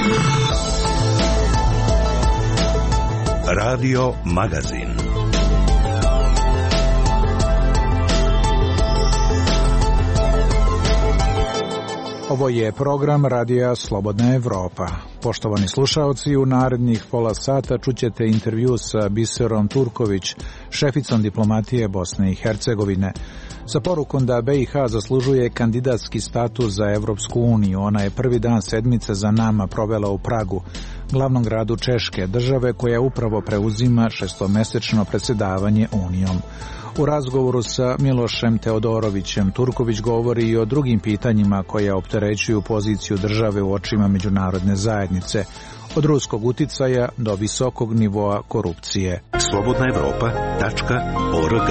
Radio Magazin. Ovo je program Radija Slobodna Evropa. Poštovani slušaoci, u narednih pola sata čućete intervju sa Biserom Turković, šeficom diplomatije Bosne i Hercegovine, sa porukom da BiH zaslužuje kandidatski status za Evropsku uniju. Ona je prvi dan sedmice za nama provela u Pragu, glavnom gradu Češke, države koja upravo preuzima šestomesečno predsjedavanje Unijom. U razgovoru sa Milošem Teodorovićem Turković govori i o drugim pitanjima koja opterećuju poziciju države u očima međunarodne zajednice, od ruskog uticaja do visokog nivoa korupcije. slobodnaevropa.org.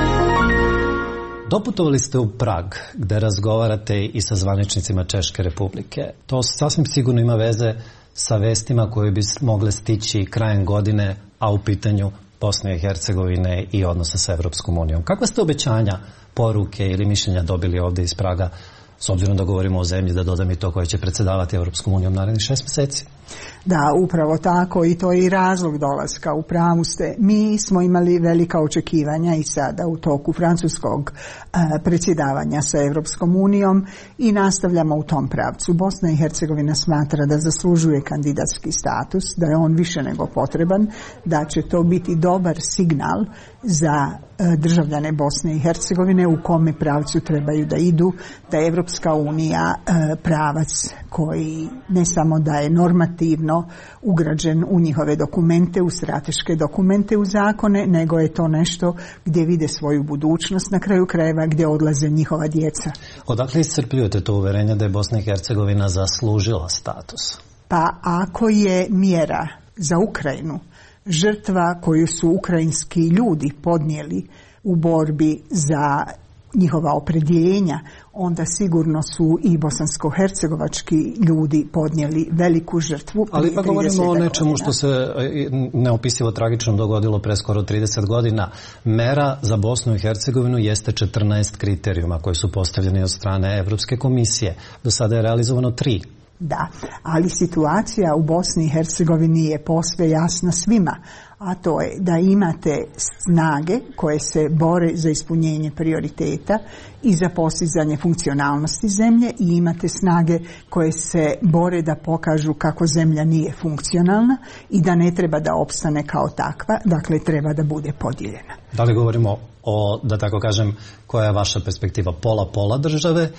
Doputovali ste u Prag, gde razgovarate i sa zvaničnicima Češke Republike. To sasvim sigurno ima veze sa vestima koje bi mogle stići krajem godine, a u pitanju Bosne i Hercegovine i odnosa sa Evropskom unijom. Kakva ste obećanja, poruke ili mišljenja dobili ovdje iz Praga, s obzirom da govorimo o zemlji, da dodam i to koja će predsjedavati Evropskom unijom narednih 6 mjeseci? Da, upravo tako, i to je i razlog dolaska. U pravu ste. Mi smo imali velika očekivanja i sada u toku francuskog predsjedavanja sa Evropskom unijom i nastavljamo u tom pravcu. Bosna i Hercegovina smatra da zaslužuje kandidatski status, da je on više nego potreban, da će to biti dobar signal za državljane Bosne i Hercegovine u kome pravcu trebaju da idu, da je Evropska unija pravac koji ne samo da je normativno ugrađen u njihove dokumente, u strateške dokumente, u zakone, nego je to nešto gdje vide svoju budućnost, na kraju krajeva gdje odlaze njihova djeca. Odakle iscrpljujete to uverenje da je Bosna i Hercegovina zaslužila status? Pa ako je mjera za Ukrajinu žrtva koju su ukrajinski ljudi podnijeli u borbi za njihova opredjeljenja, onda sigurno su i bosansko-hercegovački ljudi podnijeli veliku žrtvu. Ali pa govorimo o nečemu što se neopisivo tragično dogodilo pre skoro 30 godina. Mera za Bosnu i Hercegovinu jeste 14 kriterijuma koji su postavljeni od strane Evropske komisije. Do sada je realizovano 3. Da, ali situacija u Bosni i Hercegovini je posve jasna svima, a to je da imate snage koje se bore za ispunjenje prioriteta i za postizanje funkcionalnosti zemlje i imate snage koje se bore da pokažu kako zemlja nije funkcionalna i da ne treba da opstane kao takva, dakle treba da bude podijeljena. Da li govorimo o, da tako kažem, koja je vaša perspektiva, pola države,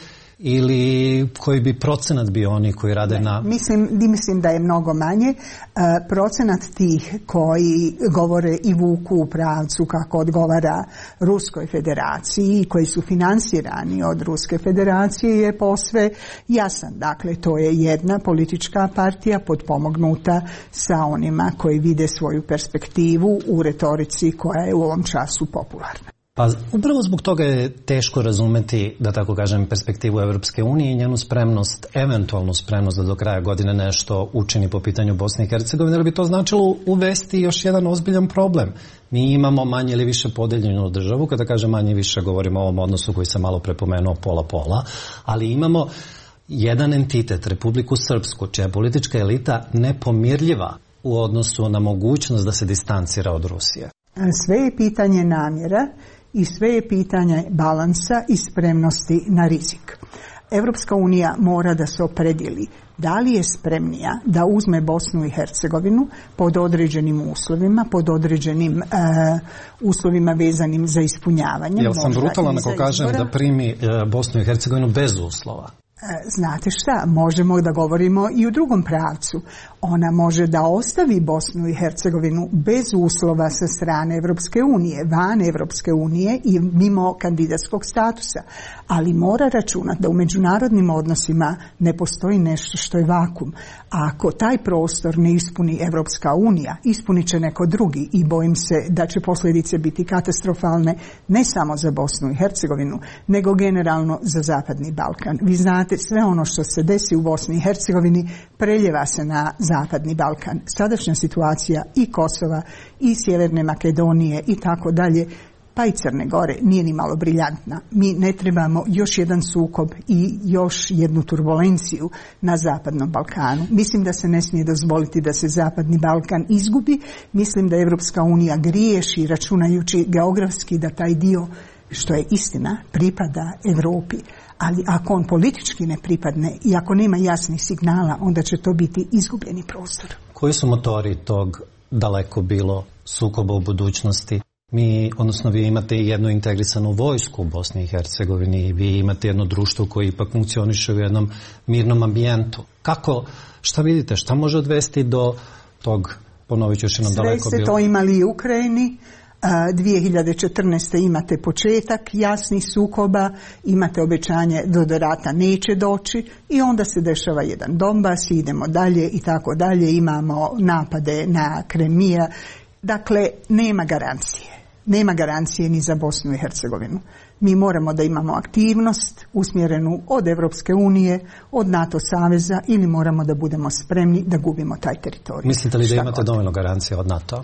ili koji bi procenat bio oni koji rade na... Mislim da je mnogo manje. Procenat tih koji govore i vuku u pravcu kako odgovara Ruskoj federaciji i koji su finansirani od Ruske federacije je posve jasan. Dakle, to je jedna politička partija potpomognuta sa onima koji vide svoju perspektivu u retorici koja je u ovom času popularna. Pa upravo zbog toga je teško razumeti, da tako kažem, perspektivu Evropske unije i njenu spremnost, eventualnu spremnost da do kraja godine nešto učini po pitanju Bosne i Hercegovine, jer bi to značilo uvesti još jedan ozbiljan problem. Mi imamo manje ili više podeljenu državu, kada kažem manje više govorimo o ovom odnosu koji sam malo prepomenuo pola-pola, ali imamo jedan entitet, Republiku Srpsku, čija je politička elita nepomirljiva u odnosu na mogućnost da se distancira od Rusije. Sve je pitanje namjera i sve je pitanje balansa i spremnosti na rizik. Evropska unija mora da se opredijeli da li je spremnija da uzme Bosnu i Hercegovinu pod određenim uslovima, pod određenim uslovima vezanim za ispunjavanje. Jel sam brutalan ako kažem da primi Bosnu i Hercegovinu bez uslova? Znate šta, možemo da govorimo i u drugom pravcu. Ona može da ostavi Bosnu i Hercegovinu bez uslova sa strane Evropske unije, van Evropske unije i mimo kandidatskog statusa. Ali mora računati da u međunarodnim odnosima ne postoji nešto što je vakum. A ako taj prostor ne ispuni Evropska unija, ispunit će neko drugi i bojim se da će posljedice biti katastrofalne ne samo za Bosnu i Hercegovinu, nego generalno za Zapadni Balkan. Vi znate, sve ono što se desi u Bosni i Hercegovini preljeva se na Zapadni Balkan. Sadašnja situacija i Kosova i Sjeverne Makedonije i tako dalje pa i Crne Gore nije ni malo briljantna. Mi ne trebamo još jedan sukob i još jednu turbulenciju na Zapadnom Balkanu. Mislim da se ne smije dozvoliti da se Zapadni Balkan izgubi. Mislim da Evropska unija griješi računajući geografski da taj dio, što je istina, pripada Europi. Ali ako on politički ne pripadne i ako nema jasnih signala, onda će to biti izgubljeni prostor. Koji su motori tog daleko bilo sukoba u budućnosti? Odnosno vi imate jednu integrisanu vojsku u Bosni i Hercegovini i vi imate jedno društvo koje ipak funkcioniše u jednom mirnom ambijentu. Šta vidite, šta može odvesti do tog, ponovit ću još jednom, daleko bilo? Sve ste to imali i u Ukrajini. 2014. imate početak jasnih sukoba, imate obećanje do rata neće doći i onda se dešava jedan Donbas, idemo dalje i tako dalje, imamo napade na Kremija. Dakle, nema garancije ni za Bosnu i Hercegovinu. Mi moramo da imamo aktivnost usmjerenu od Evropske unije, od NATO saveza ili moramo da budemo spremni da gubimo taj teritorij. Mislite li da imate dovoljno garancije od NATO?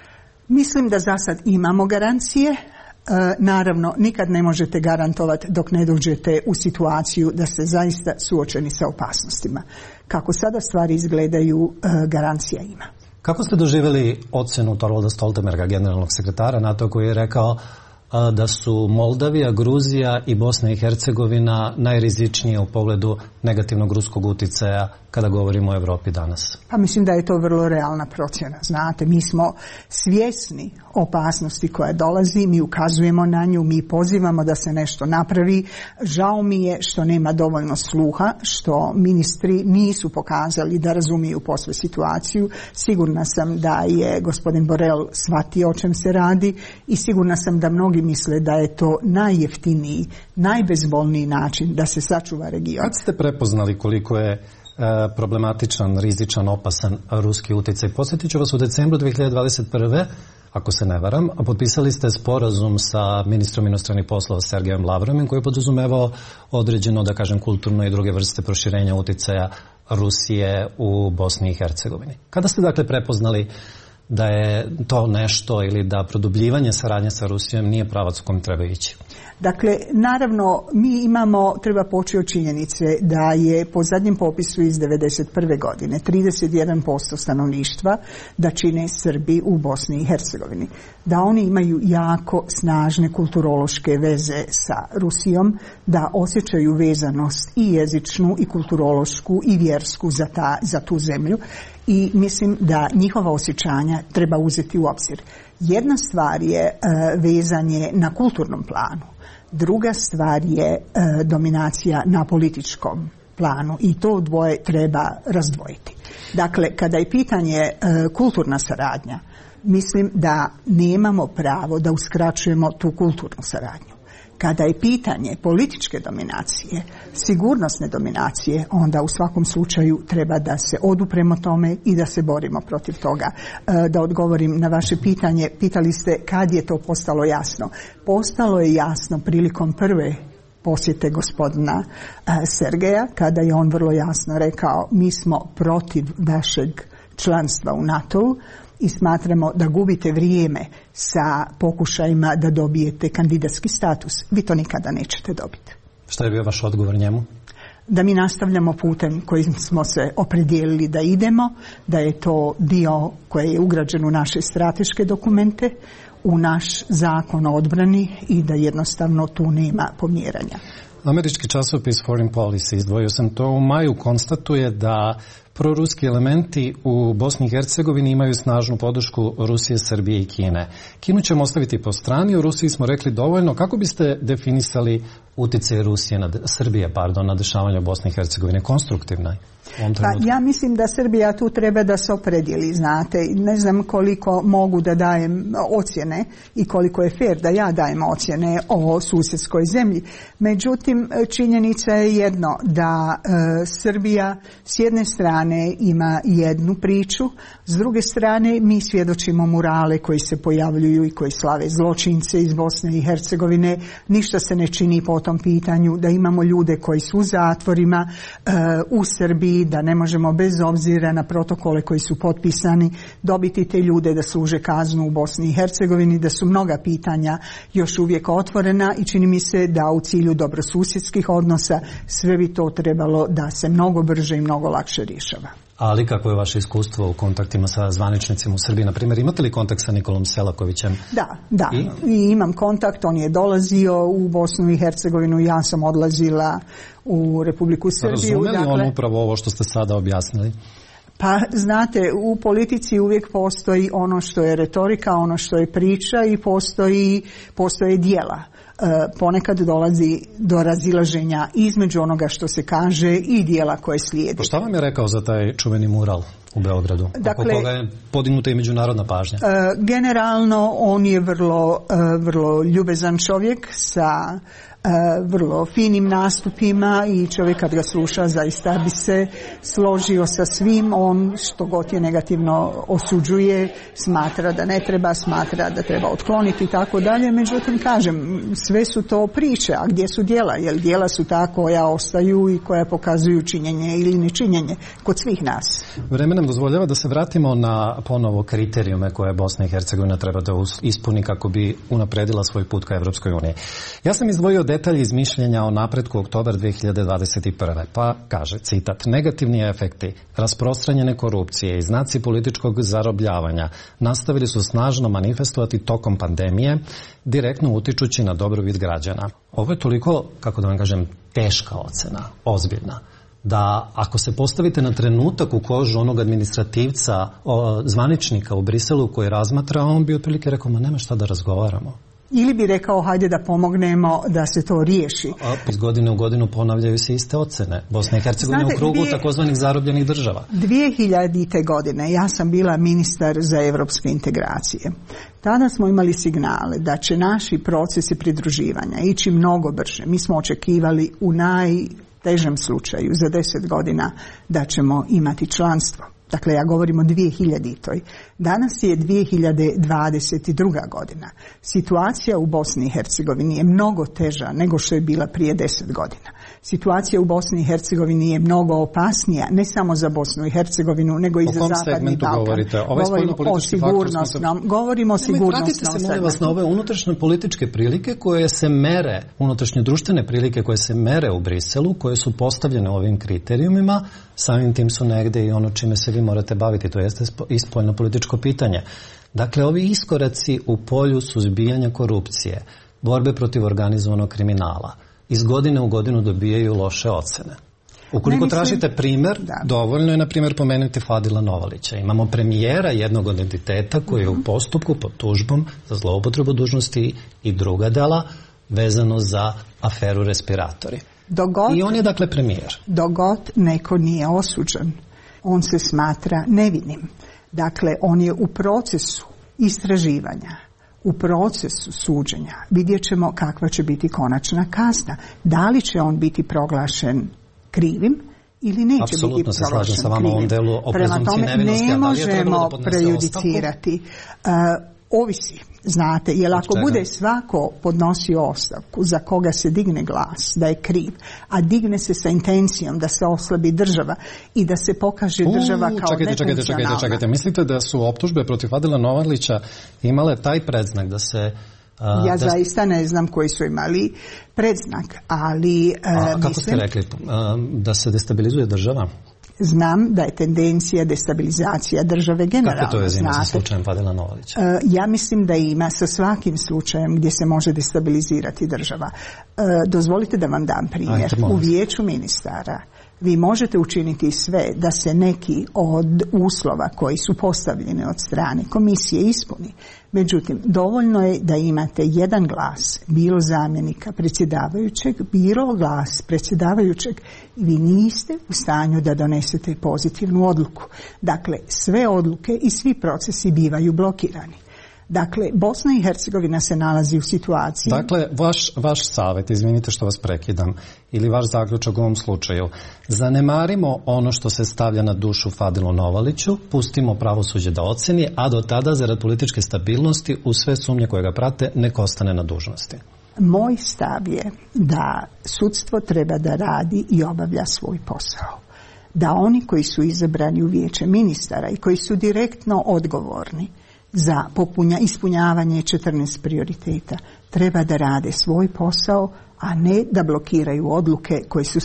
Mislim da za sad imamo garancije. Naravno, nikad ne možete garantovati dok ne dođete u situaciju da ste zaista suočeni sa opasnostima. Kako sada stvari izgledaju, garancija ima. Kako ste doživjeli ocjenu Thorvalda Stoltenberga, generalnog sekretara NATO, koji je rekao da su Moldavija, Gruzija i Bosna i Hercegovina najrizičnije u pogledu negativnog ruskog uticaja kada govorimo o Europi danas? Pa mislim da je to vrlo realna procjena. Znate, mi smo svjesni opasnosti koja dolazi, mi ukazujemo na nju, mi pozivamo da se nešto napravi. Žao mi je što nema dovoljno sluha, što ministri nisu pokazali da razumiju posve situaciju. Sigurna sam da je gospodin Borrell shvatio o čem se radi i sigurna sam da mnogi misle da je to najjeftiniji, najbezbolniji način da se sačuva region. Kad ste prepoznali koliko je problematičan, rizičan, opasan ruski utjecaj? Podsjetit ću vas, u decembru 2021. ako se ne varam, potpisali ste sporazum sa ministrom inostranih poslova Sergejem Lavrovim koji je podrazumevao određeno, da kažem, kulturno i druge vrste proširenja utjecaja Rusije u Bosni i Hercegovini. Kada ste dakle prepoznali da je to nešto ili da produbljivanje saradnje sa Rusijom nije pravac u kojem treba ići? Dakle, naravno, treba poći od činjenice da je po zadnjem popisu iz 1991. godine 31% stanovništva da čine Srbi u Bosni i Hercegovini. Da oni imaju jako snažne kulturološke veze sa Rusijom, da osjećaju vezanost i jezičnu i kulturološku i vjersku za tu zemlju i mislim da njihova osjećanja treba uzeti u obzir. Jedna stvar je vezanje na kulturnom planu. Druga stvar je dominacija na političkom planu i to dvoje treba razdvojiti. Dakle, kada je pitanje kulturna saradnja, mislim da nemamo pravo da uskraćujemo tu kulturnu saradnju. Kada je pitanje političke dominacije, sigurnosne dominacije, onda u svakom slučaju treba da se odupremo tome i da se borimo protiv toga. Da odgovorim na vaše pitanje, pitali ste kad je to postalo jasno. Postalo je jasno prilikom prve posjete gospodina Sergeja, kada je on vrlo jasno rekao mi smo protiv vašeg članstva u NATO-u i smatramo da gubite vrijeme sa pokušajima da dobijete kandidatski status. Vi to nikada nećete dobiti. Što je bio vaš odgovor njemu? Da mi nastavljamo putem kojim smo se opredijelili da idemo, da je to dio koji je ugrađen u naše strateške dokumente, u naš zakon o odbrani i da jednostavno tu nema pomjeranja. Američki časopis Foreign Policy, izdvojio sam to u maju, konstatuje da proruski elementi u Bosni i Hercegovini imaju snažnu podršku Rusije, Srbije i Kine. Kinu ćemo ostaviti po strani, u Rusiji smo rekli dovoljno. Kako biste definisali utjecaj Srbije na dešavanje u Bosni i Hercegovini? Konstruktivna je? Pa ja mislim da Srbija tu treba da se opredijeli, znate. Ne znam koliko mogu da dajem ocjene i koliko je fair da ja dajem ocjene o susjedskoj zemlji. Međutim, činjenica je jedno, da Srbija s jedne strane ima jednu priču, s druge strane mi svjedočimo murale koji se pojavljuju i koji slave zločince iz Bosne i Hercegovine. Ništa se ne čini po tom pitanju, da imamo ljude koji su u zatvorima u Srbiji, da ne možemo bez obzira na protokole koji su potpisani dobiti te ljude da služe kaznu u Bosni i Hercegovini, da su mnoga pitanja još uvijek otvorena i čini mi se da u cilju dobrosusjedskih odnosa sve bi to trebalo da se mnogo brže i mnogo lakše rješava. Ali kako je vaše iskustvo u kontaktima sa zvaničnicima u Srbiji? Na primjer, imate li kontakt sa Nikolom Selakovićem? Da. I imam kontakt, on je dolazio u Bosnu i Hercegovinu, ja sam odlazila u Republiku Srbiju. Razume li on upravo ovo što ste sada objasnili? Pa znate, u politici uvijek postoji ono što je retorika, ono što je priča i postoje djela. Ponekad dolazi do razilaženja između onoga što se kaže i djela koje slijede. Pa šta vam je rekao za taj čuveni mural u Beogradu? Oko koga je podignuta i međunarodna pažnja? Generalno on je vrlo ljubezan čovjek sa vrlo finim nastupima i čovjek kad ga sluša zaista bi se složio sa svim. On što god je negativno osuđuje, smatra da ne treba, smatra da treba otkloniti i tako dalje. Međutim, kažem, sve su to priče, a gdje su djela? Jer djela su ta koja ostaju i koja pokazuju činjenje ili nečinjenje kod svih nas. Vreme nam dozvoljava da se vratimo na ponovo kriterijume koje Bosna i Hercegovina treba da ispuni kako bi unapredila svoj put ka Evropskoj uniji. Ja sam izdvojio detalj iz mišljenja o napretku oktobar 2021. Pa kaže, citat, negativni efekti rasprostranjene korupcije i znaci političkog zarobljavanja nastavili su snažno manifestovati tokom pandemije, direktno utičući na dobrobit građana. Ovo je toliko, kako da vam kažem, teška ocena, ozbiljna, da ako se postavite na trenutak u kožu onog administrativca, zvaničnika u Briselu koji razmatra, on bi otprilike rekao, ma nema šta da razgovaramo. Ili bi rekao, hajde da pomognemo da se to riješi. Iz godine u godinu ponavljaju se iste ocene. Bosna i Hercegovina u krugu takozvanih zarobljenih država. 2000. godine ja sam bila ministar za evropske integracije. Tada smo imali signale da će naši procesi pridruživanja ići mnogo brže. Mi smo očekivali u najtežem slučaju za 10 godina da ćemo imati članstvo. Dakle, ja govorim o 2000. Danas je 2022. godina. Situacija u Bosni i Hercegovini je mnogo teža nego što je bila prije 10 godina. Situacija u Bosni i Hercegovini je mnogo opasnija, ne samo za Bosnu i Hercegovinu, nego i za Zapadni Balkan. Govorite? Govorimo o sigurnosnom Vratite se, molim vas, na ove unutrašnje političke prilike koje se mere, unutrašnje društvene prilike koje se mere u Briselu, koje su postavljene ovim kriterijumima, samim tim su negde i ono čime se vi morate baviti, to jeste ispoljno političko pitanje. Dakle, ovi iskoraci u polju suzbijanja korupcije, borbe protiv organizovanog kriminala, iz godine u godinu dobijaju loše ocene. Ukoliko tražite primjer, dovoljno je, na primjer, pomenuti Fadila Novalića. Imamo premijera jednog od entiteta koji je u postupku pod tužbom za zloupotrebu dužnosti i druga dela vezano za aferu respiratori. I on je, dakle, premijer. Dogod neko nije osuđen, on se smatra nevinim. Dakle, on je u procesu istraživanja, u procesu suđenja. Vidjet ćemo kakva će biti konačna kazna. Da li će on biti proglašen krivim ili neće biti proglašen krivim. Prema tome ne možemo prejudicirati. Ovisi, znate, jer ako bude svako podnosio ostavku za koga se digne glas da je kriv, a digne se sa intencijom da se oslabi država i da se pokaže država kao nefunkcionalna. Čekajte, mislite da su optužbe protiv Fadila Novalića imale taj predznak da se... zaista ne znam koji su imali predznak, ali... kako ste rekli? Da se destabilizuje država? Znam da je tendencija destabilizacija države generalno. Kako to je sa slučajem Fadila Novalića? Ja mislim da ima sa svakim slučajem gdje se može destabilizirati država. Dozvolite da vam dam primjer. U vijeću ministara vi možete učiniti sve da se neki od uslova koji su postavljeni od strane komisije ispuni. Međutim, dovoljno je da imate jedan glas, bilo zamjenika predsjedavajućeg, bilo glas predsjedavajućeg, i vi niste u stanju da donesete pozitivnu odluku. Dakle, sve odluke i svi procesi bivaju blokirani. Dakle, Bosna i Hercegovina se nalazi u situaciji... Dakle, vaš savjet, izvinite što vas prekidam, ili vaš zaključak u ovom slučaju, zanemarimo ono što se stavlja na dušu Fadilu Novaliću, pustimo pravosuđe da oceni, a do tada, zarad političke stabilnosti, u sve sumnje koje ga prate, nek ostane na dužnosti. Moj stav je da sudstvo treba da radi i obavlja svoj posao. Da oni koji su izabrani u vijeće ministara i koji su direktno odgovorni za ispunjavanje 14 prioriteta treba da rade svoj posao, a ne da blokiraju odluke koje su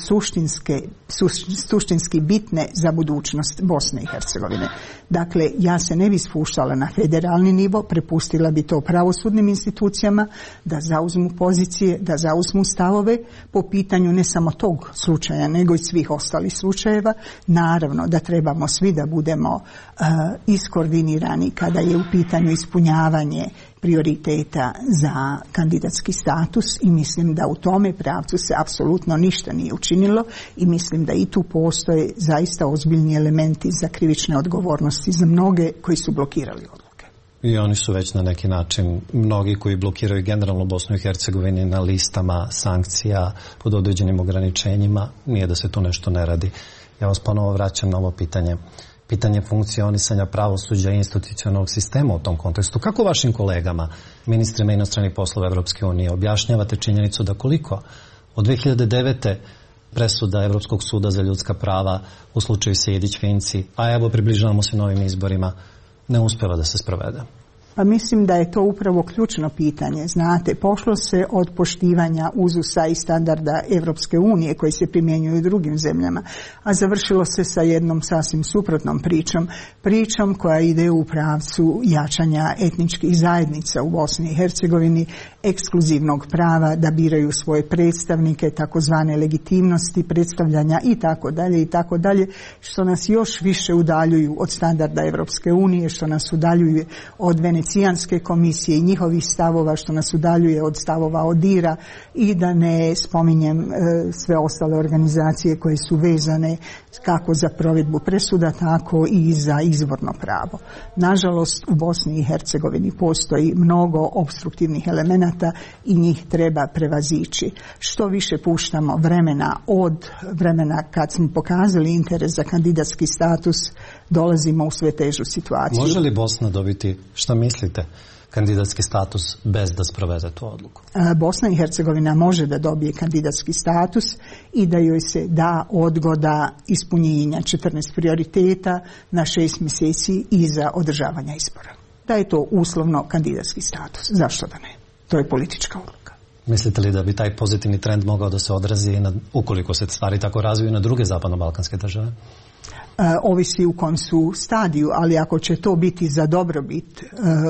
suštinski bitne za budućnost Bosne i Hercegovine. Dakle, ja se ne bi spuštala na federalni nivo, prepustila bi to pravosudnim institucijama da zauzmu pozicije, da zauzmu stavove po pitanju ne samo tog slučaja, nego i svih ostalih slučajeva. Naravno da trebamo svi da budemo iskoordinirani kada je u pitanju ispunjavanje prioriteta za kandidatski status i mislim da u tome pravcu se apsolutno ništa nije učinilo i mislim da i tu postoje zaista ozbiljni elementi za krivične odgovornosti za mnoge koji su blokirali odluke. I oni su već na neki način, mnogi koji blokiraju generalno Bosnu i Hercegovini na listama sankcija pod određenim ograničenjima, nije da se tu nešto ne radi. Ja vas ponovo vraćam na ovo pitanje funkcionisanja pravosuđa i institucionalnog sistema u tom kontekstu. Kako vašim kolegama, ministrima inostranih poslova Evropske unije, objašnjavate činjenicu da koliko od 2009. presuda Evropskog suda za ljudska prava u slučaju Sejdić-Finci, a evo približavamo se novim izborima, ne uspeva da se sprovede? Pa mislim da je to upravo ključno pitanje. Znate, pošlo se od poštivanja uzusa i standarda Evropske unije koji se primjenjuju u drugim zemljama, a završilo se sa jednom sasvim suprotnom pričom koja ide u pravcu jačanja etničkih zajednica u Bosni i Hercegovini, ekskluzivnog prava da biraju svoje predstavnike, takozvane legitimnosti predstavljanja i tako dalje, što nas još više udaljuju od standarda Evropske unije, što nas udaljuje od Venecijanske komisije i njihovih stavova, što nas udaljuje od stavova ODIHR-a i da ne spominjem sve ostale organizacije koje su vezane kako za provedbu presuda, tako i za izborno pravo. Nažalost, u Bosni i Hercegovini postoji mnogo opstruktivnih elemenata i njih treba prevazići. Što više puštamo vremena od vremena kad smo pokazali interes za kandidatski status, dolazimo u sve težu situaciju. Može li Bosna dobiti, šta mislite, kandidatski status bez da sprovede tu odluku? Bosna i Hercegovina može da dobije kandidatski status i da joj se da odgoda ispunjenja 14 prioriteta na 6 mjeseci iza održavanja izbora. Da je to uslovno kandidatski status. Zašto da ne? To je politička odluka. Mislite li da bi taj pozitivni trend mogao da se odrazi ukoliko se stvari tako razviju na druge zapadno-balkanske države? Ovisi u kom su stadiju, ali ako će to biti za dobrobit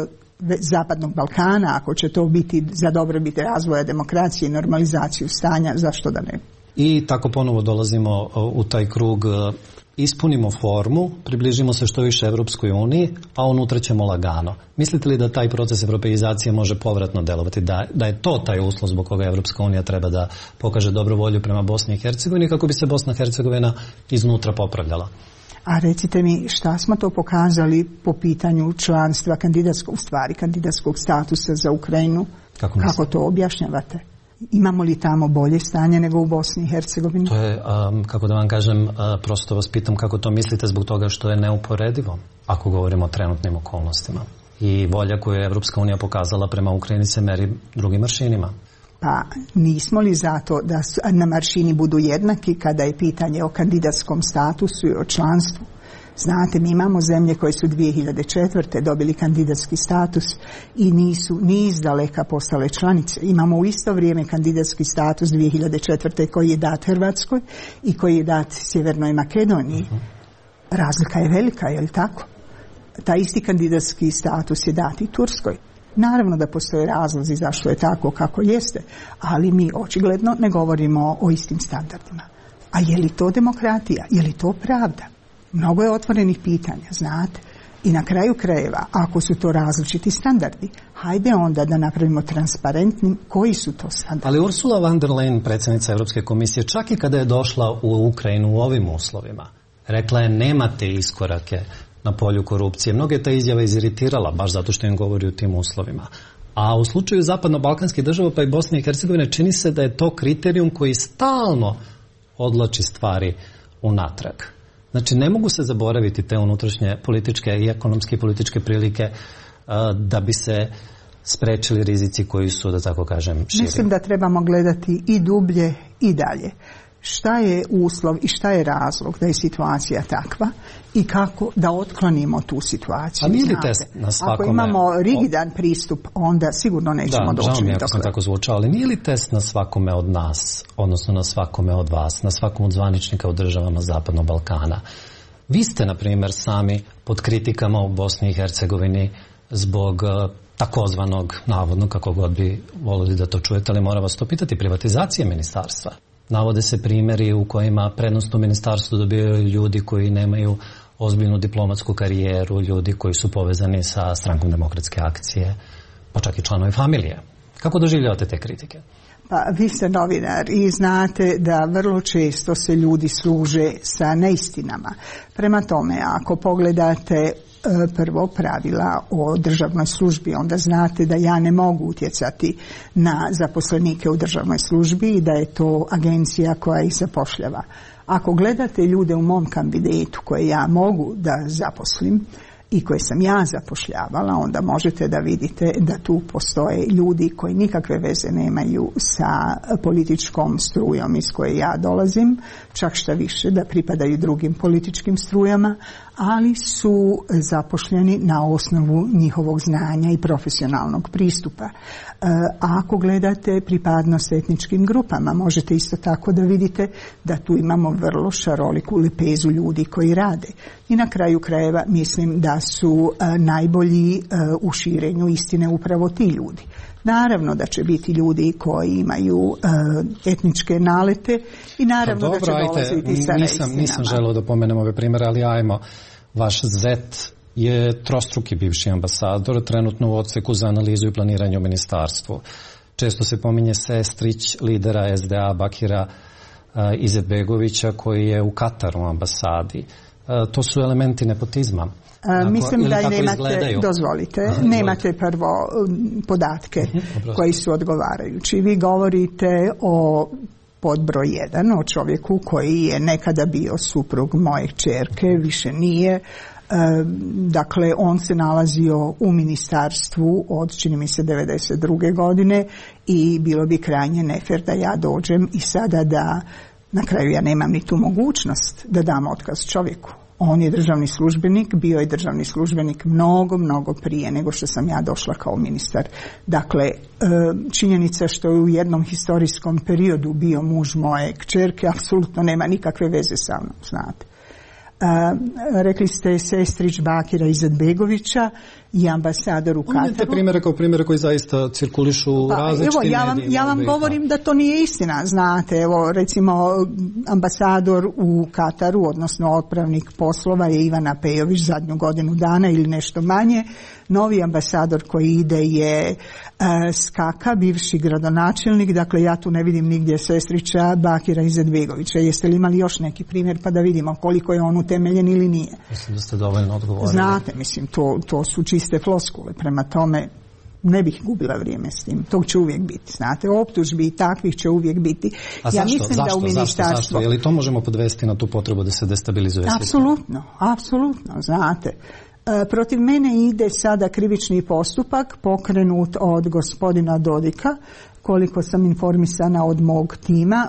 Zapadnog Balkana, ako će to biti za dobrobit razvoja demokracije i normalizaciju stanja, zašto da ne? I tako ponovo dolazimo u taj krug, ispunimo formu, približimo se što više Evropskoj uniji, a unutra ćemo lagano. Mislite li da taj proces europeizacije može povratno delovati, da je to taj uslov zbog koga Evropska unija treba da pokaže dobru volju prema Bosni i Hercegovini kako bi se Bosna i Hercegovina iznutra popravljala? A recite mi, šta smo to pokazali po pitanju članstva kandidatskog statusa za Ukrajinu? Kako to objašnjavate? Imamo li tamo bolje stanje nego u Bosni i Hercegovini? To je, kako da vam kažem, prosto vas pitam kako to mislite zbog toga što je neuporedivo, ako govorimo o trenutnim okolnostima. I volja koju je Evropska unija pokazala prema Ukrajini se meri drugim aršinima. Pa nismo li zato da na maršini budu jednaki kada je pitanje o kandidatskom statusu i o članstvu? Znate, mi imamo zemlje koje su 2004. dobili kandidatski status i nisu ni izdaleka postale članice. Imamo u isto vrijeme kandidatski status 2004. koji je dat Hrvatskoj i koji je dat Sjevernoj Makedoniji. Razlika je velika, je li tako? Taj isti kandidatski status je dat i Turskoj. Naravno da postoje razlozi zašto je tako kako jeste, ali mi očigledno ne govorimo o istim standardima. A je li to demokratija? Je li to pravda? Mnogo je otvorenih pitanja, znate. I na kraju krajeva, ako su to različiti standardi, hajde onda da napravimo transparentnim koji su to standardi. Ali Ursula von der Leyen, predsjednica Europske komisije, čak i kada je došla u Ukrajinu u ovim uslovima, rekla je nemate iskorake na polju korupcije. Mnoge ta izjava iziritirala, baš zato što im govori o tim uslovima. A u slučaju zapadno-balkanskih država pa i Bosne i Hercegovine čini se da je to kriterijum koji stalno odlači stvari unatrag. Znači, ne mogu se zaboraviti te unutrašnje političke i ekonomske i političke prilike da bi se sprečili rizici koji su, da tako kažem, širi? Mislim da trebamo gledati i dublje i dalje. Šta je uslov i šta je razlog da je situacija takva i kako da otklonimo tu situaciju. A nije li test na svakome? Ako imamo rigidan pristup, onda sigurno nećemo doći. Da, žao mi je ako sam tako zvučao, ali nije li test na svakome od nas, odnosno na svakome od vas, na svakom od zvaničnika u državama Zapadnog Balkana? Vi ste, na primjer, sami pod kritikama u Bosni i Hercegovini zbog takozvanog, navodno, kako god bi volili da to čujete, ali moram vas to pitati, privatizacije ministarstva. Navode se primjeri u kojima prednost u ministarstvu dobijaju ljudi koji nemaju ozbiljnu diplomatsku karijeru, ljudi koji su povezani sa Strankom demokratske akcije, pa čak i članovi familije. Kako doživljavate te kritike? Pa vi ste novinar i znate da vrlo često se ljudi služe sa neistinama. Prema tome, ako pogledate prvo pravila o državnoj službi, onda znate da ja ne mogu utjecati na zaposlenike u državnoj službi i da je to agencija koja ih zapošljava. Ako gledate ljude u mom kandidetu koje ja mogu da zaposlim i koje sam ja zapošljavala, onda možete da vidite da tu postoje ljudi koji nikakve veze nemaju sa političkom strujom iz koje ja dolazim, čak šta više da pripadaju drugim političkim strujama, ali su zapošljeni na osnovu njihovog znanja i profesionalnog pristupa. A ako gledate pripadnost etničkim grupama, možete isto tako da vidite da tu imamo vrlo šaroliku lepezu ljudi koji rade. I na kraju krajeva mislim da su najbolji u širenju istine upravo ti ljudi. Naravno da će biti ljudi koji imaju etničke nalete i naravno da će dolaziti sa neistinama. Nisam želeo da pomenem ove primjere, ali ajmo. Vaš zet je trostruki bivši ambasador, trenutno u odseku za analizu i planiranje u ministarstvu. Često se pominje sestrić lidera SDA Bakira Izetbegovića koji je u Kataru u ambasadi. To su elementi nepotizma. Mislim da nemate, dozvolite, nemate prvo podatke koji su odgovarajući. Vi govorite o podbroj 1, o čovjeku koji je nekada bio suprug moje kćerke, više nije. Dakle, on se nalazio u ministarstvu od, čini mi se, 92. godine i bilo bi krajnje nefer da ja dođem i sada da, na kraju ja nemam ni tu mogućnost da dam otkaz čovjeku. On je državni službenik, bio je državni službenik mnogo prije nego što sam ja došla kao ministar. Dakle, činjenica što je u jednom historijskom periodu bio muž moje kćerke apsolutno nema nikakve veze sa mnom, znate. Rekli ste sestrić Bakira Izetbegovića i ambasador u Kataru. Imate primjere kao primjere koji zaista cirkulišu u različitim medijima. Ja vam govorim da to nije istina, znate. Evo, recimo, ambasador u Kataru, odnosno otpravnik poslova je Ivana Pejović zadnju godinu dana ili nešto manje. Novi ambasador koji ide je Skaka, bivši gradonačelnik. Dakle, ja tu ne vidim nigdje sestrića Bakira Izetbegovića. Jeste li imali još neki primjer pa da vidimo koliko je on utemeljen ili nije? Mislim da ste dovoljno odgovorili. Znate, mislim, to su čiste floskule. Prema tome, ne bih gubila vrijeme s tim. Tog će uvijek biti. Znate, optužbi i takvih će uvijek biti. A zašto? Je li to možemo podvesti na tu potrebu da se destabilizuje sistem? Apsolutno, znate. Protiv mene ide sada krivični postupak pokrenut od gospodina Dodika, koliko sam informisana od mog tima,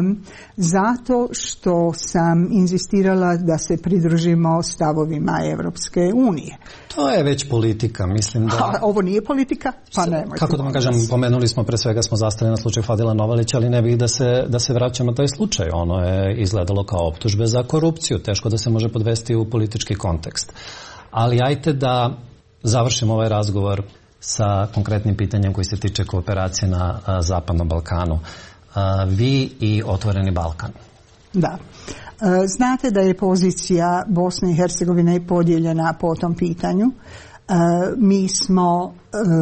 zato što sam inzistirala da se pridružimo stavovima Evropske unije. To je već politika, mislim da... A ovo nije politika? Pa nemojte. Kako da vam kažem, pomenuli smo, pre svega smo zastali na slučaju Fadila Novalića, ali ne bih da se vraćamo taj slučaj. Ono je izgledalo kao optužbe za korupciju, teško da se može podvesti u politički kontekst. Ali ajte da završimo ovaj razgovor sa konkretnim pitanjem koji se tiče kooperacije na Zapadnom Balkanu. Vi i Otvoreni Balkan. Da. Znate da je pozicija Bosne i Hercegovine podijeljena po tom pitanju. Mi smo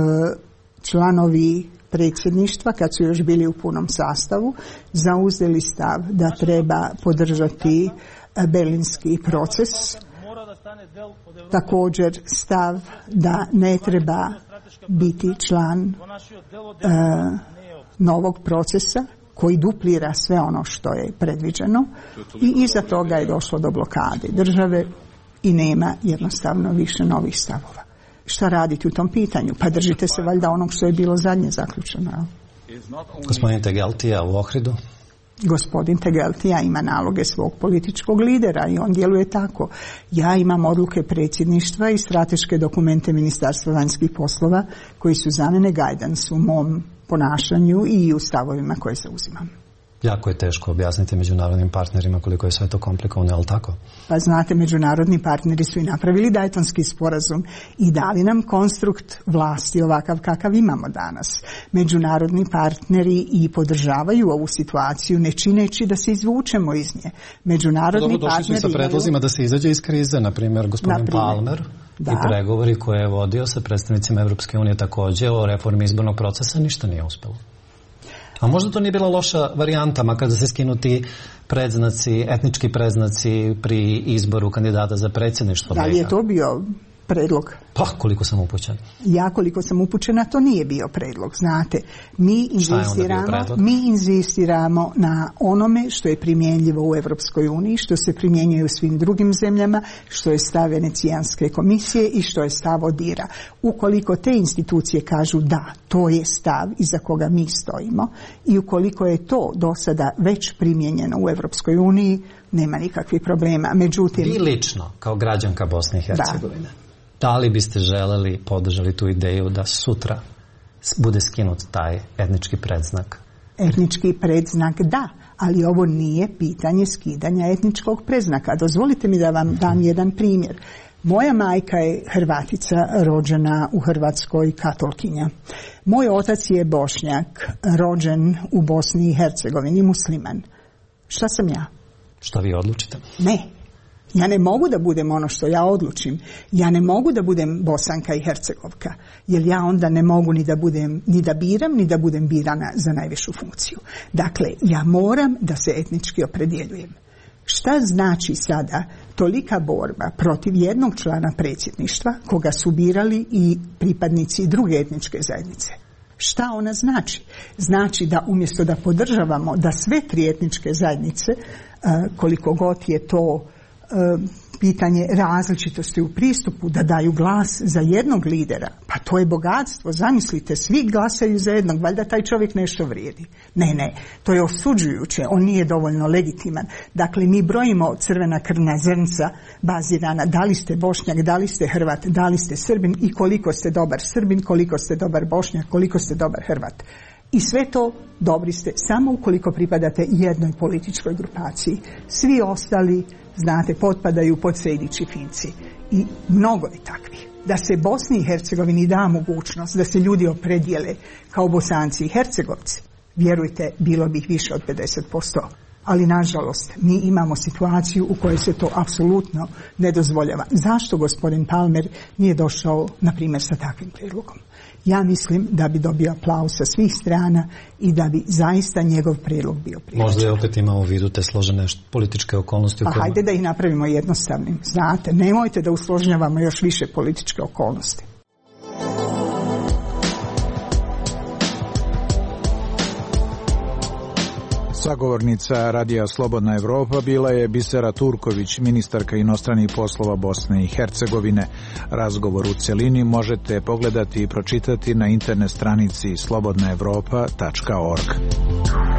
članovi predsjedništva, kad su još bili u punom sastavu, zauzeli stav da treba podržati berlinski proces. Također stav da ne treba biti član novog procesa koji duplira sve ono što je predviđeno i iza toga je došlo do blokade države i nema jednostavno više novih stavova. Šta raditi u tom pitanju? Pa držite se valjda onog što je bilo zadnje zaključeno. Gospodin Tegeltija u Ohridu? Gospodin Tegeltija ima naloge svog političkog lidera i on djeluje tako. Ja imam odluke predsjedništva i strateške dokumente Ministarstva vanjskih poslova koji su za mene guidance u mom ponašanju i u stavovima koje zauzimam. Jako je teško objasniti međunarodnim partnerima koliko je sve to komplikovano, ali tako? Pa znate, međunarodni partneri su i napravili Daytonski sporazum i dali nam konstrukt vlasti ovakav kakav imamo danas. Međunarodni partneri i podržavaju ovu situaciju ne čineći da se izvučemo iz nje. Međunarodni došli su sa predlozima da se izađe iz krize, na primjer gospodin Palmer i pregovori koje je vodio sa predstavnicima Europske unije također o reformi izbornog procesa, ništa nije uspjelo. A možda to nije bila loša varijanta, makar da se skinuti predznaci, etnički predznaci pri izboru kandidata za predsjedništvo. Da li je to bio predlog? Pa, koliko sam upućen. Ja koliko sam upućena, to nije bio predlog, znate. Mi inzistiramo na onome što je primjenjivo u Europskoj uniji, što se primjenjuje u svim drugim zemljama, što je stav Venecijanske komisije i što je stav ODIHR-a. Ukoliko te institucije kažu da, to je stav iza koga mi stojimo i ukoliko je to do sada već primijenjeno u Europskoj uniji, nema nikakvih problema. Međutim, vi lično, kao građanka Bosne i Hercegovine, da li biste želeli, podržali tu ideju da sutra bude skinut taj etnički predznak? Etnički predznak da, ali ovo nije pitanje skidanja etničkog predznaka. Dozvolite mi da vam dam jedan primjer. Moja majka je Hrvatica, rođena u Hrvatskoj, katolkinja. Moj otac je Bošnjak, rođen u Bosni i Hercegovini, musliman. Šta sam ja? Šta vi odlučite? Ne. Ja ne mogu da budem ono što ja odlučim. Ja ne mogu da budem Bosanka i Hercegovka, jer ja onda ne mogu ni da biram, ni da budem birana za najvišu funkciju. Dakle, ja moram da se etnički opredjeljujem. Šta znači sada tolika borba protiv jednog člana predsjedništva koga su birali i pripadnici druge etničke zajednice? Šta ona znači? Znači da umjesto da podržavamo da sve tri etničke zajednice, koliko god je to pitanje različitosti u pristupu, da daju glas za jednog lidera, pa to je bogatstvo. Zamislite, svi glasaju za jednog, valjda taj čovjek nešto vrijedi. Ne, to je osuđujuće, on nije dovoljno legitiman. Dakle, mi brojimo crvena krvna zrnca bazirana da li ste Bošnjak, da li ste Hrvat, da li ste Srbin i koliko ste dobar Srbin, koliko ste dobar Bošnjak, koliko ste dobar Hrvat. I sve to dobri ste samo ukoliko pripadate jednoj političkoj grupaciji. Svi ostali, znate, potpadaju pod Sejdić i Finci. I mnogo je takvih. Da se Bosni i Hercegovini da mogućnost da se ljudi opredijele kao Bosanci i Hercegovci, vjerujte, bilo bi ih više od 50%. Ali nažalost mi imamo situaciju u kojoj se to apsolutno ne dozvoljava. Zašto gospodin Palmer nije došao, na primjer, sa takvim prijedlogom? Ja mislim da bi dobio aplauz sa svih strana i da bi zaista njegov prijedlog bio prihvaćen. Možda je opet imao u vidu te složene političke okolnosti. Pa hajde da ih napravimo jednostavnim. Znate, nemojte da usložnjavamo još više političke okolnosti. Sagovornica Radija Slobodna Evropa bila je Bisera Turković, ministarka inostranih poslova Bosne i Hercegovine. Razgovor u celini možete pogledati i pročitati na internet stranici slobodnaevropa.org.